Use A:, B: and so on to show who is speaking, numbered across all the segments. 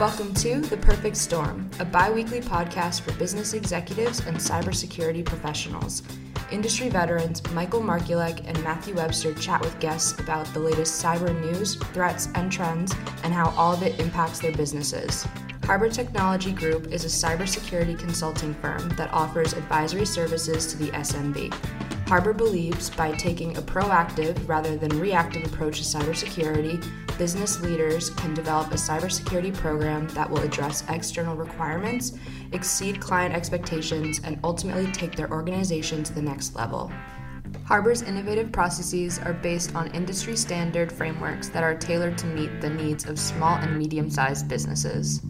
A: Welcome to The Perfect Storm, a bi-weekly podcast for business executives and cybersecurity professionals. Industry veterans Michael Markulek and Matthew Webster chat with guests about the latest cyber news, threats, and trends, and how all of it impacts their businesses. Harbor Technology Group is a cybersecurity consulting firm that offers advisory services to the SMB. Harbor believes by taking a proactive rather than reactive approach to cybersecurity, business leaders can develop a cybersecurity program that will address external requirements, exceed client expectations, and ultimately take their organization to the next level. Harbor's innovative processes are based on industry standard frameworks that are tailored to meet the needs of small and medium-sized businesses.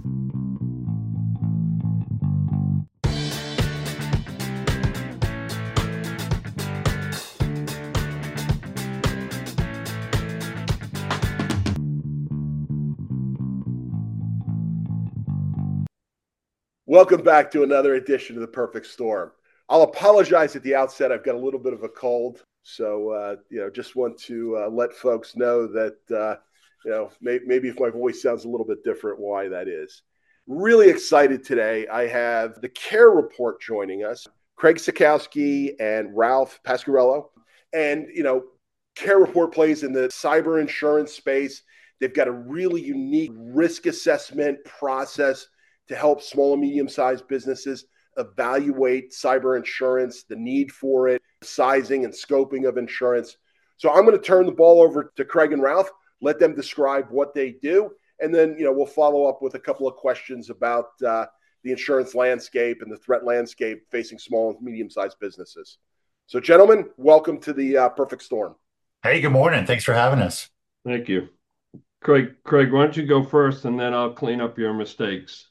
B: Welcome back to another edition of The Perfect Storm. I'll apologize at the outset. I've got a little bit of a cold, so just want to let folks know that maybe if my voice sounds a little bit different, why that is. Really excited today. I have the Care Report joining us, Craig Sikowski and Ralph Pasquarello. And Care Report plays in the cyber insurance space. They've got a really unique risk assessment process to help small and medium-sized businesses evaluate cyber insurance, the need for it, sizing and scoping of insurance. So I'm going to turn the ball over to Craig and Ralph, let them describe what they do, and then we'll follow up with a couple of questions about the insurance landscape and the threat landscape facing small and medium-sized businesses. So gentlemen, welcome to the Perfect Storm.
C: Hey, good morning. Thanks for having us.
D: Thank you. Craig, why don't you go first, and then I'll clean up your mistakes.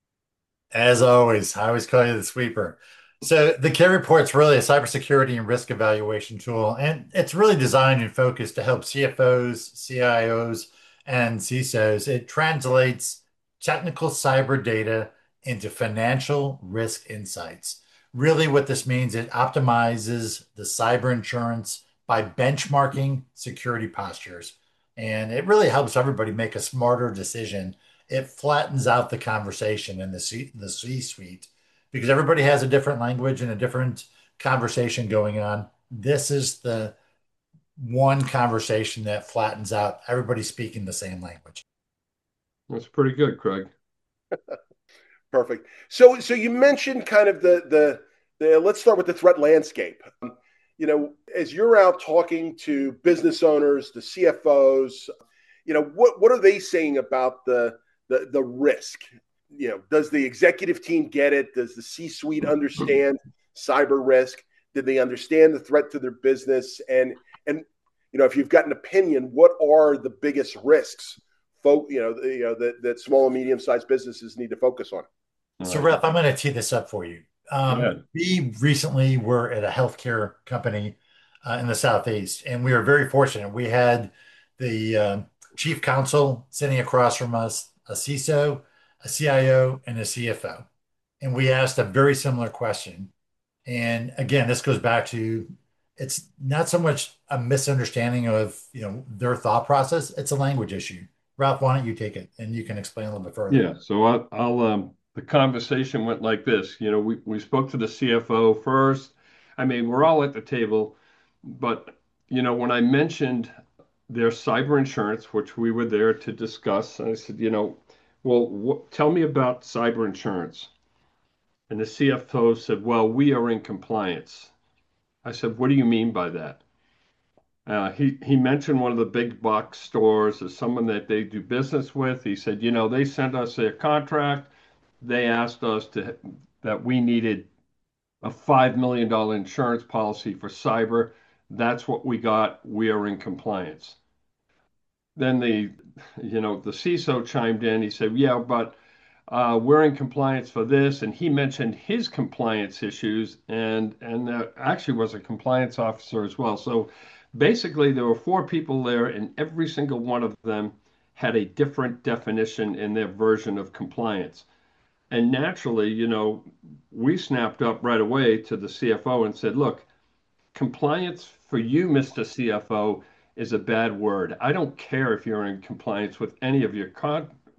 C: As always, I always call you the sweeper. So the Care Report's really a cybersecurity and risk evaluation tool, and it's really designed and focused to help CFOs, CIOs, and CISOs. It translates technical cyber data into financial risk insights. Really what this means, it optimizes the cyber insurance by benchmarking security postures. And it really helps everybody make a smarter decision. It flattens out the conversation in the C-suite because everybody has a different language and a different conversation going on. This is the one conversation that flattens out everybody speaking the same language.
D: That's pretty good, Craig.
B: Perfect. So you mentioned kind of the let's start with the threat landscape. As you're out talking to business owners, the CFOs, what are they saying about the risk? Does the executive team get it? Does the C-suite understand cyber risk? Did they understand the threat to their business? And if you've got an opinion, what are the biggest risks, that small and medium-sized businesses need to focus on?
C: So, Ralph, I'm going to tee this up for you. We recently were at a healthcare company in the Southeast, and we were very fortunate. We had the chief counsel sitting across from us, a CISO, a CIO, and a CFO. And we asked a very similar question. And again, this goes back to it's not so much a misunderstanding of their thought process, it's a language issue. Ralph, why don't you take it and you can explain a little bit further.
D: Yeah, so I'll the conversation went like this. We spoke to the CFO first. I mean, we're all at the table, but when I mentioned their cyber insurance, which we were there to discuss, I said, tell me about cyber insurance. And the CFO said, well, we are in compliance. I said, what do you mean by that? He mentioned one of the big box stores as someone that they do business with. He said, they sent us their contract. They asked us that we needed a $5 million insurance policy for cyber. That's what we got. We are in compliance. Then the CISO chimed in. He said, yeah, but we're in compliance for this. And he mentioned his compliance issues and actually was a compliance officer as well. So basically, there were 4 people there, and every single one of them had a different definition in their version of compliance. And naturally, we snapped up right away to the CFO and said, look, compliance for you, Mr. CFO, is a bad word. I don't care if you're in compliance with any of your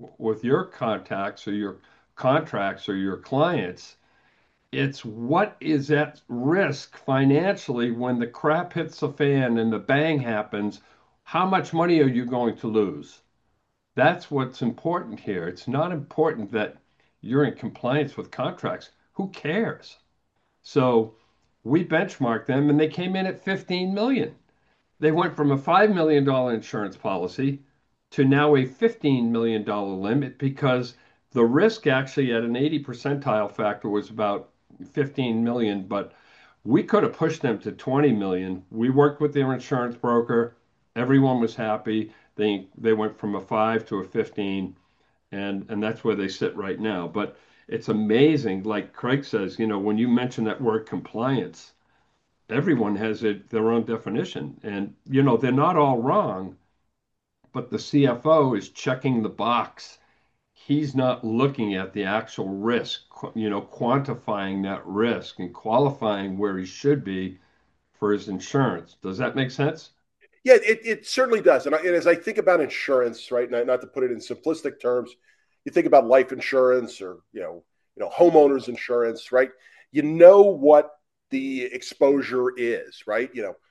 D: with your contacts or your contracts or your clients. It's what is at risk financially when the crap hits the fan and the bang happens. How much money are you going to lose? That's what's important here. It's not important that you're in compliance with contracts. Who cares? So we benchmarked them and they came in at 15 million. They went from a $5 million insurance policy to now a $15 million limit because the risk actually at an 80 percentile factor was about 15 million, but we could have pushed them to 20 million. We worked with their insurance broker. Everyone was happy. They went from a 5 to a 15, and that's where they sit right now. But it's amazing, like Craig says, when you mention that word compliance, everyone has their own definition. And, they're not all wrong, but the CFO is checking the box. He's not looking at the actual risk, quantifying that risk and qualifying where he should be for his insurance. Does that make sense?
B: Yeah, it certainly does. And as I think about insurance, right, not to put it in simplistic terms, you think about life insurance or homeowners insurance, right? You know what the exposure is, right?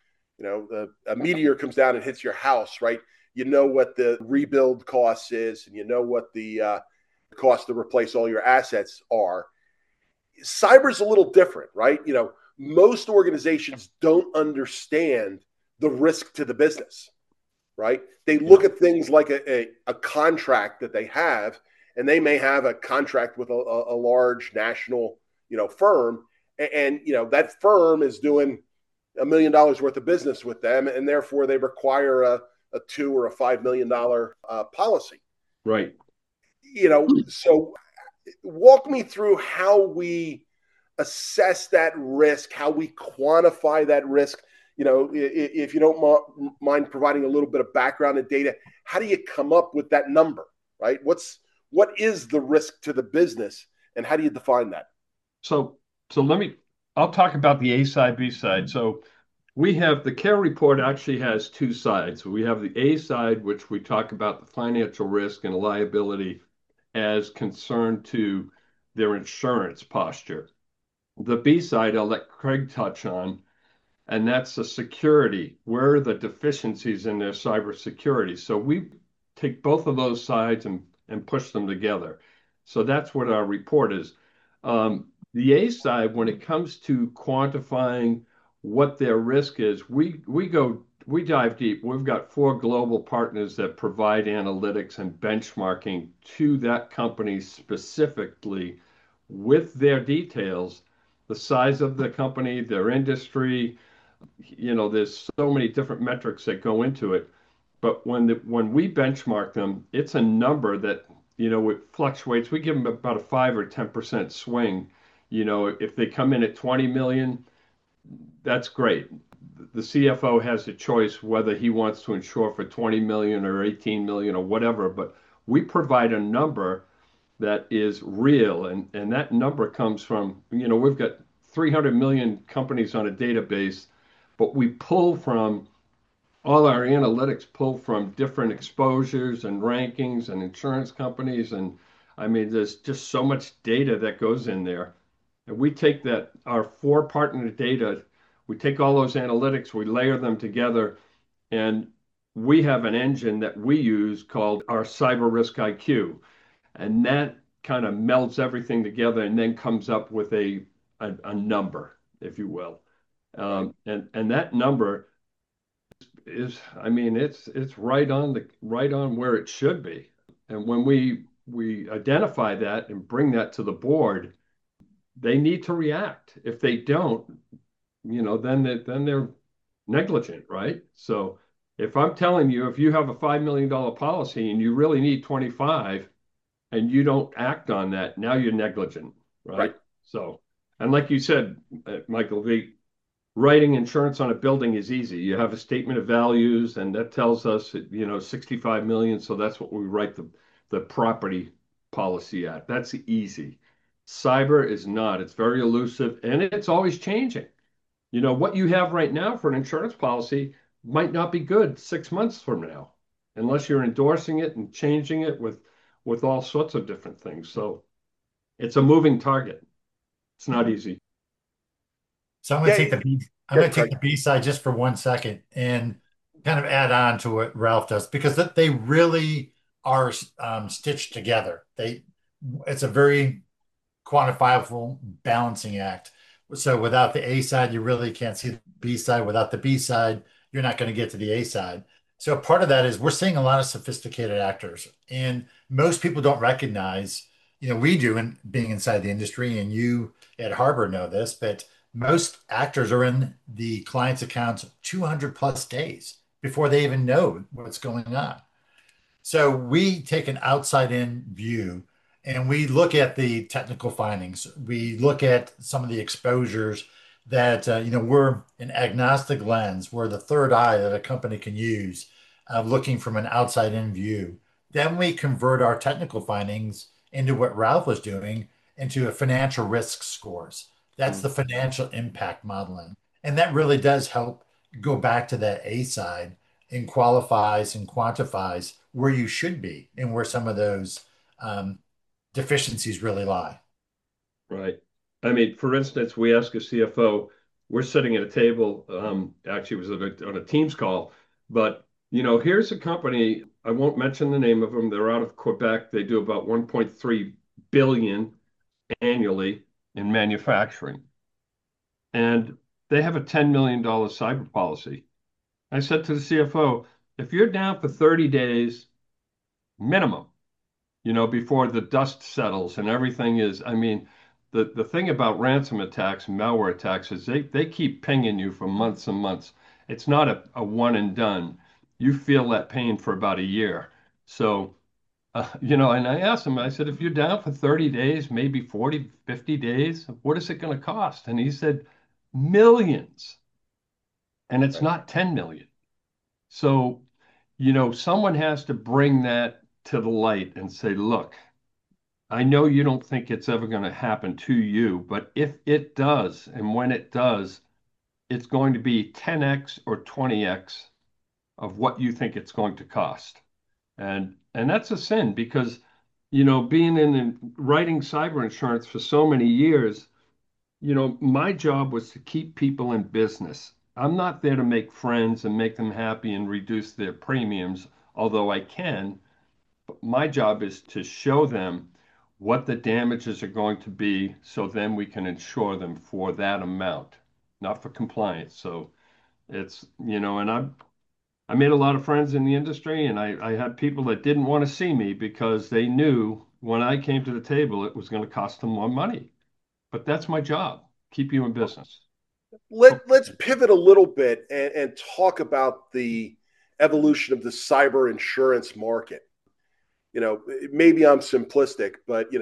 B: A meteor comes down and hits your house, right? You know what the rebuild cost is, and you know what the cost to replace all your assets are. Cyber's a little different, right? Most organizations don't understand the risk to the business, right? They look at things like a contract that they have, and they may have a contract with a large national, firm, and that firm is doing $1 million worth of business with them, and therefore they require a $2 or a $5 million policy.
D: Right.
B: So walk me through how we assess that risk, how we quantify that risk. If you don't mind providing a little bit of background and data, how do you come up with that number, right? What is the risk to the business, and how do you define that?
D: So I'll talk about the A side, B side. So we have the care report actually has two sides. We have the A side, which we talk about the financial risk and liability as concerned to their insurance posture. The B side, I'll let Craig touch on, and that's the security. Where are the deficiencies in their cybersecurity? So we take both of those sides and push them together. So that's what our report is. The A side, when it comes to quantifying what their risk is, we dive deep. We've got 4 global partners that provide analytics and benchmarking to that company specifically with their details, the size of the company, their industry. There's so many different metrics that go into it. But when we benchmark them, it's a number that, it fluctuates. We give them about a 5 or 10% swing. If they come in at 20 million, that's great. The CFO has a choice whether he wants to insure for 20 million or 18 million or whatever, but we provide a number that is real. And that number comes from, we've got 300 million companies on a database, but we pull from all our analytics pull from different exposures and rankings and insurance companies. And I mean, there's just so much data that goes in there. And we take our 4 partner data, we take all those analytics, we layer them together, and we have an engine that we use called our Cyber Risk IQ. And that kind of melds everything together and then comes up with a number, if you will. And that number is, I mean, it's right on where it should be. And when we identify that and bring that to the board, they need to react. If they don't, then they're negligent, right? So if I'm telling you, if you have a $5 million policy and you really need 25 and you don't act on that, now you're negligent, right? So, and like you said, Michael, writing insurance on a building is easy. You have a statement of values, and that tells us, 65 million. So that's what we write the property policy at. That's easy. Cyber is not. It's very elusive, and it's always changing. What you have right now for an insurance policy might not be good 6 months from now, unless you're endorsing it and changing it with with all sorts of different things. So it's a moving target. It's not easy.
C: So
B: Yeah,
C: I'm
B: go
C: going
B: ahead,
C: to take
B: Craig.
C: the B side just for 1 second and kind of add on to what Ralph does because they really are stitched together. It's a very quantifiable balancing act. So without the A side, you really can't see the B side. Without the B side, you're not going to get to the A side. So part of that is we're seeing a lot of sophisticated actors, and most people don't recognize, we do in being inside the industry, and you at Harbor know this, but most actors are in the client's accounts 200 plus days before they even know what's going on. So we take an outside in view and we look at the technical findings. We look at some of the exposures that, we're an agnostic lens. We're the third eye that a company can use, looking from an outside in view. Then we convert our technical findings into what Ralph was doing into a financial risk scores. That's
D: Mm.
C: the financial impact modeling. And that really does help go back to that A side and qualifies and quantifies where you should be and where some of those um, deficiencies really lie.
D: Right. I mean, for instance, we ask a CFO, we're sitting at a table, actually it was on a Teams call, but here's a company, I won't mention the name of them. They're out of Quebec. They do about 1.3 billion annually in manufacturing. And they have a $10 million cyber policy. I said to the CFO, if you're down for 30 days minimum, before the dust settles and everything is, I mean, the thing about ransom attacks and malware attacks is they keep pinging you for months and months. It's not a one and done. You feel that pain for about a year. So, and I asked him, I said, if you're down for 30 days, maybe 40, 50 days, what is it going to cost? And he said, millions. And it's
B: Right.
D: not 10 million. So, someone has to bring that to the light and say, look, I know you don't think it's ever going to happen to you, but if it does, and when it does, it's going to be 10x or 20x of what you think it's going to cost. And that's a sin because, being in writing cyber insurance for so many years, my job was to keep people in business. I'm not there to make friends and make them happy and reduce their premiums, although I can. My job is to show them what the damages are going to be so then we can insure them for that amount, not for compliance. So and I made a lot of friends in the industry and I had people that didn't want to see me because they knew when I came to the table it was going to cost them more money. But that's my job, keep you in business.
B: Let's pivot a little bit and talk about the evolution of the cyber insurance market. Maybe I'm simplistic, but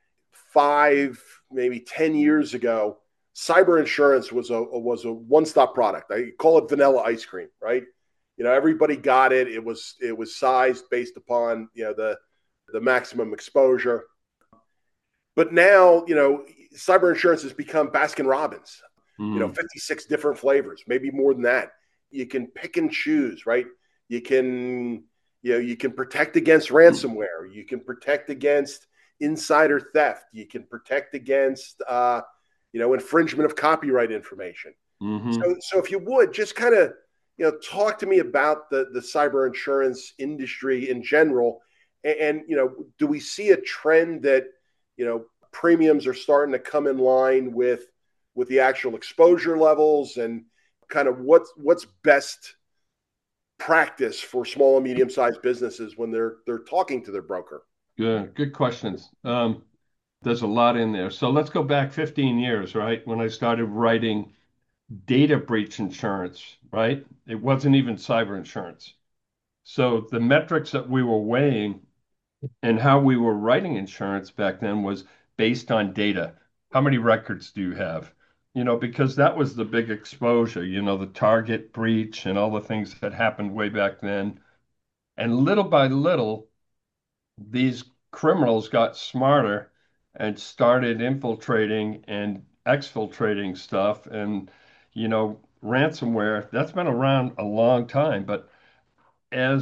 B: 5, maybe 10 years ago, cyber insurance was a one-stop product. I call it vanilla ice cream, right? Everybody got it. It was sized based upon the maximum exposure. But now, cyber insurance has become Baskin Robbins.
D: Mm,
B: 56 different flavors, maybe more than that. You can pick and choose, right? You can, you can protect against ransomware. You can protect against insider theft. You can protect against, infringement of copyright information.
D: hmm
B: So if you would just kind of, talk to me about the cyber insurance industry in general, and do we see a trend that premiums are starting to come in line with the actual exposure levels and kind of what's best practice for small and medium sized businesses when they're talking to their broker.
D: good questions. There's a lot in there. So let's go back 15 years, right? When I started writing data breach insurance, right? It wasn't even cyber insurance. So the metrics that we were weighing and how we were writing insurance back then was based on data. How many records do you have? Because that was the big exposure, the target breach and all the things that happened way back then. And little by little, these criminals got smarter and started infiltrating and exfiltrating stuff. And, ransomware, that's been around a long time. But as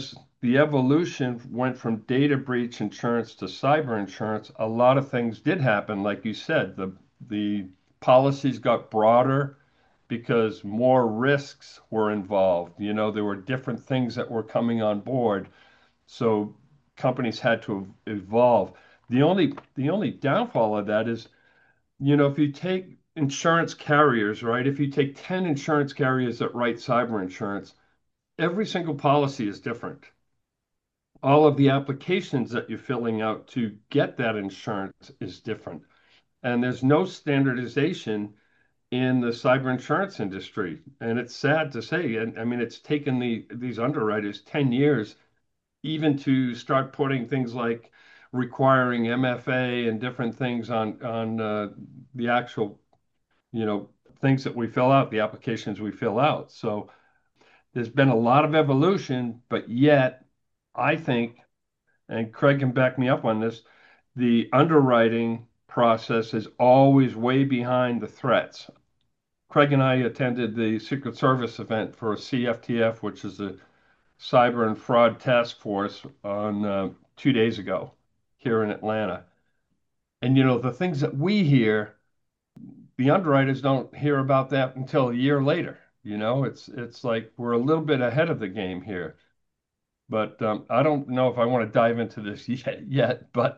D: the evolution went from data breach insurance to cyber insurance, a lot of things did happen. Like you said, the policies got broader because more risks were involved. There were different things that were coming on board. So companies had to evolve. The only downfall of that is, if you take insurance carriers, right? If you take 10 insurance carriers that write cyber insurance, every single policy is different. All of the applications that you're filling out to get that insurance is different. And there's no standardization in the cyber insurance industry. And it's sad to say. And I mean, it's taken these underwriters 10 years even to start putting things like requiring MFA and different things on the actual, things that we fill out, the applications we fill out. So there's been a lot of evolution, but yet I think, and Craig can back me up on this, the underwriting process is always way behind the threats. Craig and I attended the Secret Service event for CFTF, which is the Cyber and Fraud Task Force, on 2 days ago here in Atlanta. And the things that we hear, the underwriters don't hear about that until a year later. It's like we're a little bit ahead of the game here. But I don't know if I want to dive into this yet. But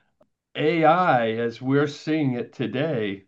D: AI, as we're seeing it today,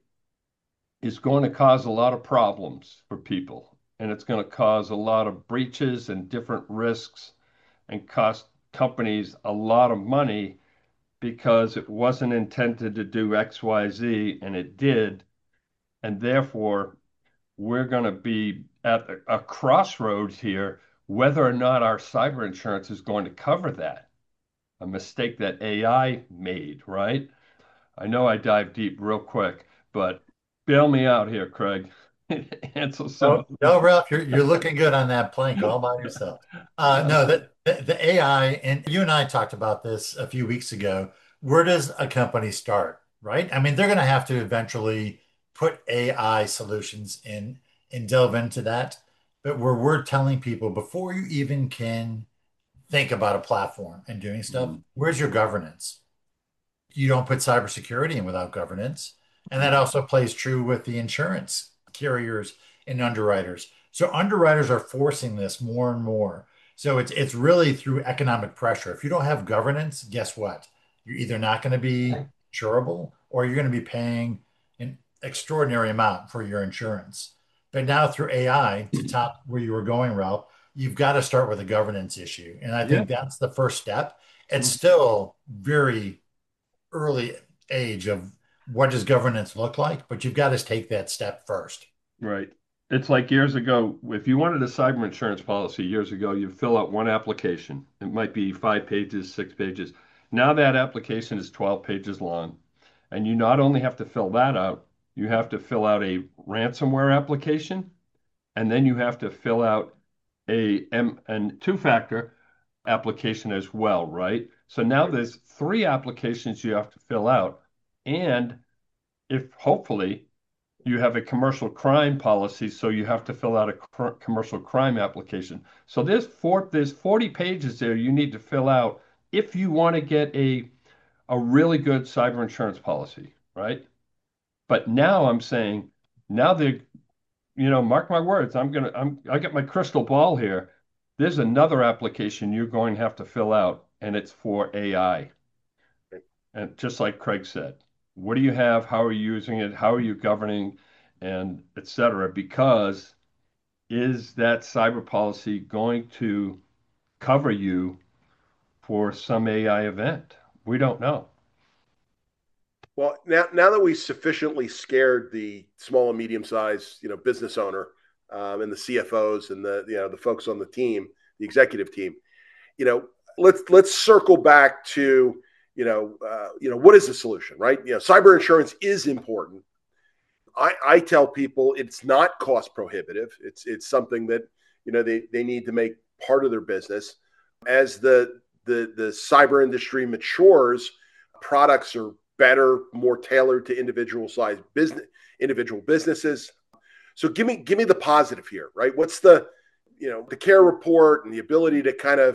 D: is going to cause a lot of problems for people, and it's going to cause a lot of breaches and different risks and cost companies a lot of money because it wasn't intended to do X, Y, Z, and it did. And therefore, we're going to be at a crossroads here, whether or not our cyber insurance is going to cover that, a mistake that AI made, right? I know I dive deep real quick, but bail me out here, Craig. Answer some.
C: No, Ralph, you're looking good on that plank all by yourself. No, the AI, and you and I talked about this a few weeks ago. Where does a company start, right? I mean, they're going to have to eventually put AI solutions in and delve into that. But where we're telling people before you even can think about a platform and doing stuff, where's your governance? You don't put cybersecurity in without governance. And that also plays true with the insurance carriers and underwriters. So underwriters are forcing this more and more. So it's really through economic pressure. If you don't have governance, guess what? You're either not going to be insurable or you're going to be paying an extraordinary amount for your insurance. But now through AI, to top where you were going, Ralph, you've got to start with a governance issue. And I think that's the first step. It's still very early age of what does governance look like, but you've got to take that step first.
D: Right. It's like years ago, if you wanted a cyber insurance policy years ago, you fill out one application. It might be 5 pages, 6 pages. Now that application is 12 pages long. And you not only have to fill that out, you have to fill out a ransomware application, and then you have to fill out a two-factor application as well, right? So now there's 3 applications you have to fill out. And if hopefully you have a commercial crime policy, so you have to fill out a commercial crime application. So there's 40 pages there you need to fill out if you want to get a really good cyber insurance policy, right? But now I'm saying, now they're, mark my words, I get my crystal ball here. There's another application you're going to have to fill out, and it's for AI. And just like Craig said, what do you have? How are you using it? How are you governing, and et cetera? Because is that cyber policy going to cover you for some AI event? We don't know.
B: Well, now that we sufficiently scared the small and medium sized, business owner, and the CFOs and the folks on the team, the executive team, let's circle back to what is the solution, right? Cyber insurance is important. I tell people it's not cost prohibitive. It's something that they need to make part of their business. As the cyber industry matures, products are better, more tailored to individual businesses. So give me the positive here, right? What's the CARE report and the ability to kind of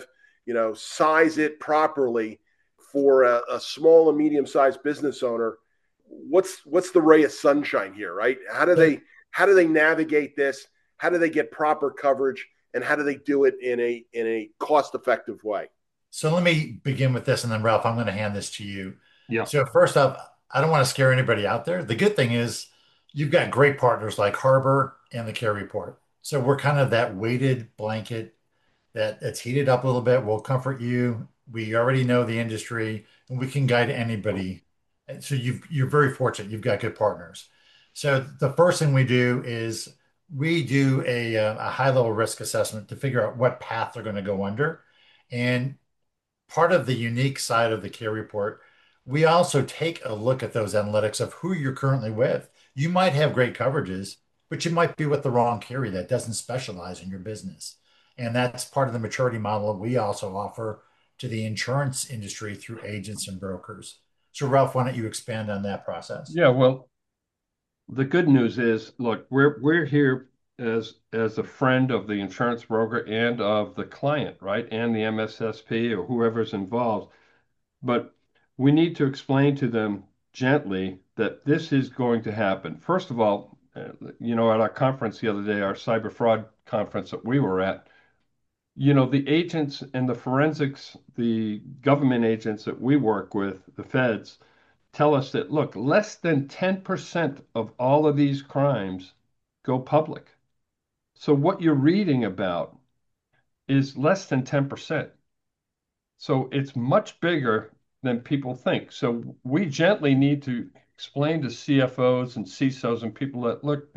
B: size it properly for a small and medium sized business owner, what's the ray of sunshine here, right? How do they navigate this? How do they get proper coverage, and how do they do it in a cost effective way?
C: So let me begin with this, and then Ralph, I'm going to hand this to you.
D: Yeah.
C: So first up, I don't want to scare anybody out there. The good thing is you've got great partners like Harbor and the Care Report. So we're kind of that weighted blanket that it's heated up a little bit. We'll comfort you. We already know the industry, and we can guide anybody. And so you're very fortunate. You've got good partners. So the first thing we do is we do a high level risk assessment to figure out what path they're going to go under. And part of the unique side of the Care Report, we also take a look at those analytics of who you're currently with. You might have great coverages, but you might be with the wrong carrier that doesn't specialize in your business. And that's part of the maturity model we also offer to the insurance industry through agents and brokers. So, Ralph, why don't you expand on that process?
D: Yeah, well, the good news is, look, we're here as a friend of the insurance broker and of the client, right? And the MSSP or whoever's involved. But we need to explain to them gently that this is going to happen. First of all, at our conference the other day, our cyber fraud conference that we were at, the agents and the forensics, the government agents that we work with, the feds, tell us that, look, less than 10% of all of these crimes go public. So what you're reading about is less than 10%. So it's much bigger than people think. So we gently need to explain to CFOs and CISOs and people that, look,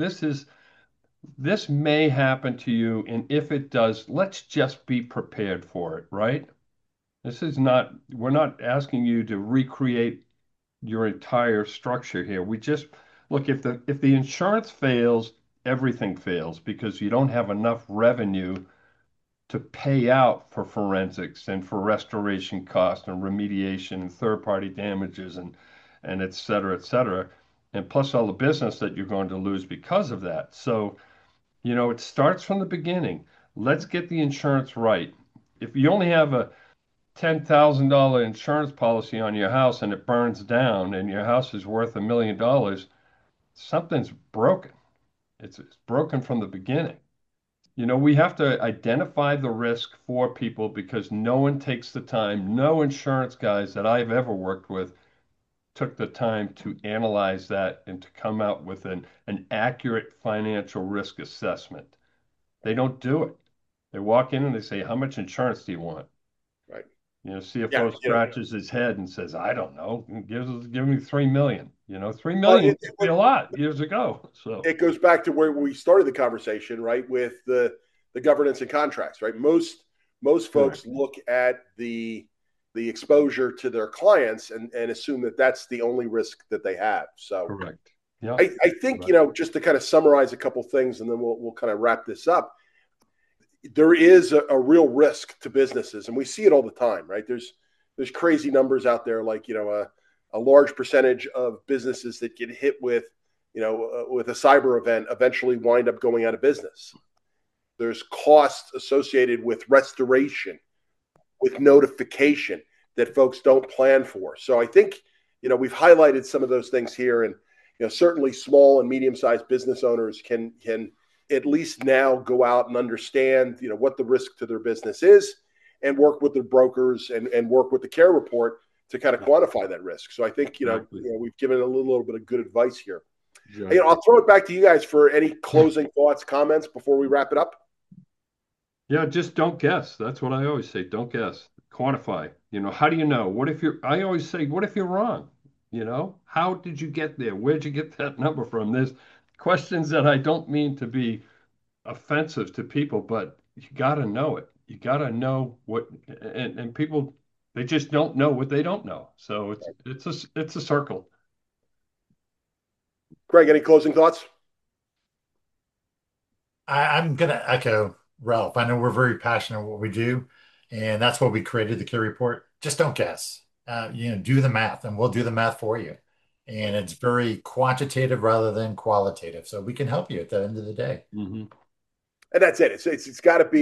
D: this may happen to you, and if it does, let's just be prepared for it, right? We're not asking you to recreate your entire structure here. We just look, if the insurance fails, everything fails because you don't have enough revenue to pay out for forensics and for restoration costs and remediation and third-party damages and et cetera, et cetera. And plus all the business that you're going to lose because of that. So, it starts from the beginning. Let's get the insurance right. If you only have a $10,000 insurance policy on your house and it burns down and your house is worth $1 million, something's broken. It's broken from the beginning. We have to identify the risk for people because no one takes the time. No insurance guys that I've ever worked with took the time to analyze that and to come out with an accurate financial risk assessment. They don't do it. They walk in and they say, how much insurance do you want?
B: Right.
D: CFO scratches his head and says, I don't know. Give me 3 million. 3
B: Well,
D: million used to be a lot years ago. So
B: it goes back to where we started the conversation, right? With the governance and contracts, right? Most folks look at the exposure to their clients and assume that that's the only risk that they have. So
D: correct. Yeah.
B: I think, just to kind of summarize a couple things and then we'll kind of wrap this up. There is a real risk to businesses, and we see it all the time, right? There's crazy numbers out there, like, a large percentage of businesses that get hit with a cyber event eventually wind up going out of business. There's costs associated with restoration, with notification that folks don't plan for. So I think, we've highlighted some of those things here, and, certainly small and medium-sized business owners can at least now go out and understand, what the risk to their business is and work with the brokers and work with the Care Report to kind of quantify that risk. So I think, we've given a little bit of good advice here. Exactly. I'll throw it back to you guys for any closing thoughts, comments before we wrap it up.
D: Yeah, just don't guess. That's what I always say. Don't guess. Quantify. How do you know? I always say, what if you're wrong? How did you get there? Where'd you get that number from? There's questions that I don't mean to be offensive to people, but you got to know it. You got to know and people, they just don't know what they don't know. So it's a circle.
B: Greg, any closing thoughts?
C: I'm going to echo Ralph. I know we're very passionate what we do, and that's why we created the Care Report. Just don't guess. Do the math, and we'll do the math for you. And it's very quantitative rather than qualitative. So we can help you at the end of the day.
B: Mm-hmm. And that's it. It's got to be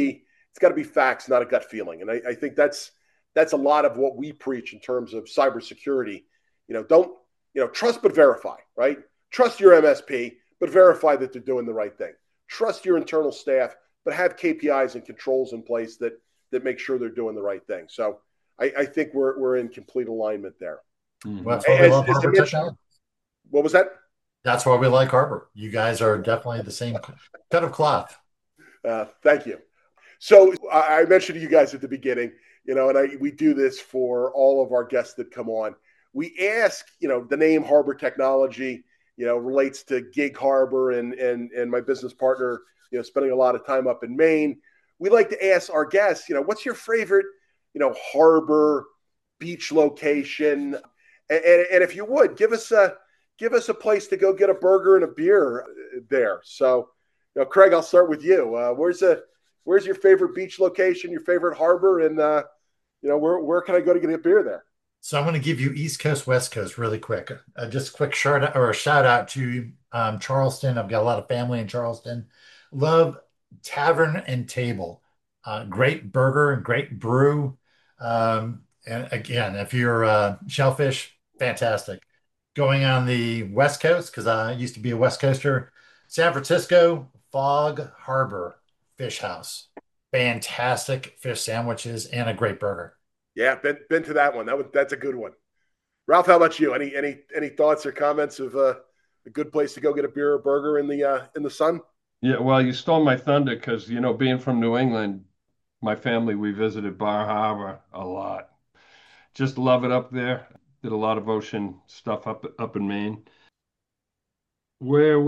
B: it's got to be facts, not a gut feeling. And I think that's a lot of what we preach in terms of cybersecurity. Don't trust but verify, right? Trust your MSP, but verify that they're doing the right thing. Trust your internal staff, but have KPIs and controls in place that make sure they're doing the right thing. So I think we're in complete alignment there.
C: Well, that's why we love Harbor Technology.
B: What was that?
C: That's why we like Harbor. You guys are definitely the same cut of cloth.
B: Thank you. So I mentioned to you guys at the beginning, and we do this for all of our guests that come on. We ask, the name Harbor Technology, relates to Gig Harbor and my business partner, spending a lot of time up in Maine. We like to ask our guests, what's your favorite, harbor beach location? And if you would give us a place to go get a burger and a beer there. So, Craig, I'll start with you. Where's your favorite beach location, your favorite harbor, and where can I go to get a beer there?
C: So I'm going to give you East Coast, West Coast really quick. Just a quick shout out to Charleston. I've got a lot of family in Charleston. Love Tavern and Table. Great burger and great brew. And again, if you're shellfish, fantastic. Going on the West Coast, because I used to be a West Coaster, San Francisco, Fog Harbor Fish House. Fantastic fish sandwiches and a great burger.
B: Yeah, been to that one. That's a good one. Ralph, how about you? Any thoughts or comments of a good place to go get a beer or burger in the sun?
D: Yeah, well, you stole my thunder because, being from New England, my family, we visited Bar Harbor a lot. Just love it up there. Did a lot of ocean stuff up in Maine. Where?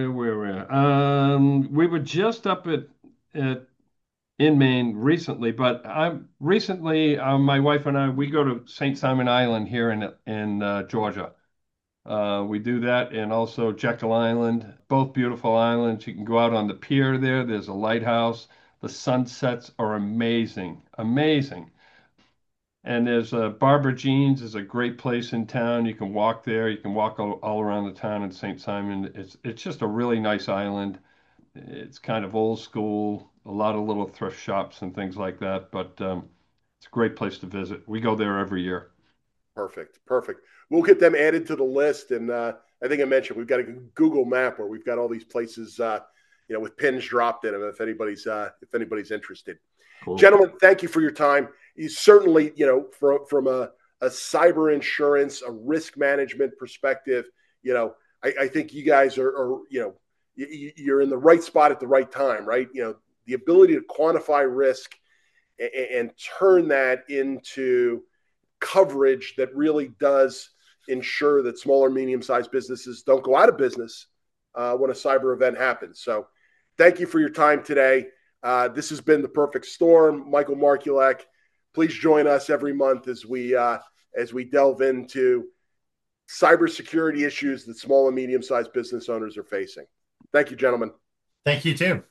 D: We were just up in Maine recently, but my wife and I, we go to St. Simon Island here in Georgia. We do that, and also Jekyll Island, both beautiful islands. You can go out on the pier there. There's a lighthouse. The sunsets are amazing. And there's Barbara Jean's is a great place in town. You can walk there. You can walk all around the town in St. Simon. It's just a really nice island. It's kind of old school, a lot of little thrift shops and things like that. But it's a great place to visit. We go there every year.
B: Perfect. We'll get them added to the list. And I think I mentioned we've got a Google map where we've got all these places, with pins dropped in them if anybody's interested. Cool. Gentlemen, thank you for your time. You certainly, from a cyber insurance, a risk management perspective, I think you guys are you're in the right spot at the right time, right? The ability to quantify risk and turn that into coverage that really does ensure that small or medium-sized businesses don't go out of business when a cyber event happens. So thank you for your time today. This has been The Perfect Storm. Michael Markulak. Please join us every month as we delve into cybersecurity issues that small and medium-sized business owners are facing. Thank you, gentlemen.
C: Thank you, too.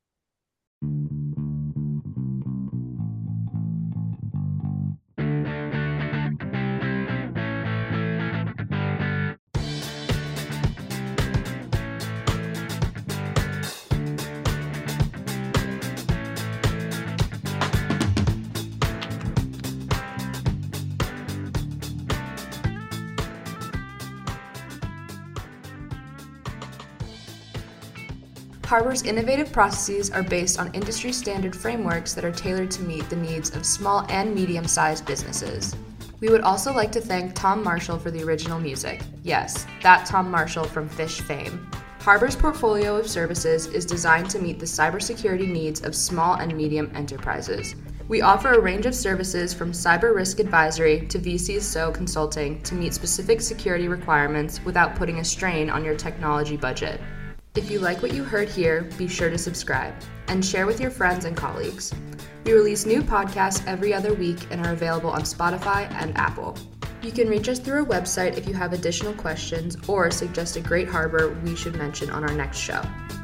A: Harbor's innovative processes are based on industry standard frameworks that are tailored to meet the needs of small and medium-sized businesses. We would also like to thank Tom Marshall for the original music. Yes, that Tom Marshall from Phish fame. Harbor's portfolio of services is designed to meet the cybersecurity needs of small and medium enterprises. We offer a range of services from cyber risk advisory to VCSO consulting to meet specific security requirements without putting a strain on your technology budget. If you like what you heard here, be sure to subscribe and share with your friends and colleagues. We release new podcasts every other week and are available on Spotify and Apple. You can reach us through our website if you have additional questions or suggest a great harbor we should mention on our next show.